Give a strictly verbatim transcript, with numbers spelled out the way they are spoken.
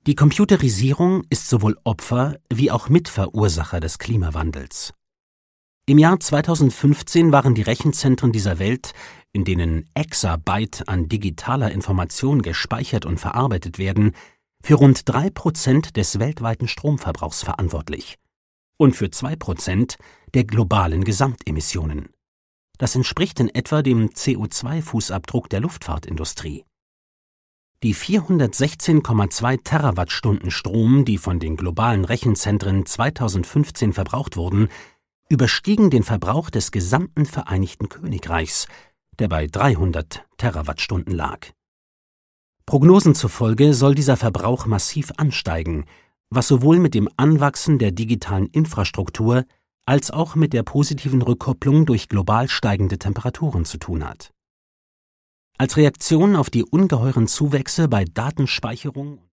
Die Computerisierung ist sowohl Opfer wie auch Mitverursacher des Klimawandels. Im Jahr zweitausendfünfzehn waren die Rechenzentren dieser Welt, in denen Exabyte an digitaler Information gespeichert und verarbeitet werden, für rund drei Prozent des weltweiten Stromverbrauchs verantwortlich und für zwei Prozent der globalen Gesamtemissionen. Das entspricht in etwa dem C O zwei Fußabdruck der Luftfahrtindustrie. Die vierhundertsechzehn Komma zwei Terawattstunden Strom, die von den globalen Rechenzentren zweitausendfünfzehn verbraucht wurden, überstiegen den Verbrauch des gesamten Vereinigten Königreichs, der bei dreihundert Terawattstunden lag. Prognosen zufolge soll dieser Verbrauch massiv ansteigen, was sowohl mit dem Anwachsen der digitalen Infrastruktur als auch mit der positiven Rückkopplung durch global steigende Temperaturen zu tun hat. Als Reaktion auf die ungeheuren Zuwächse bei Datenspeicherung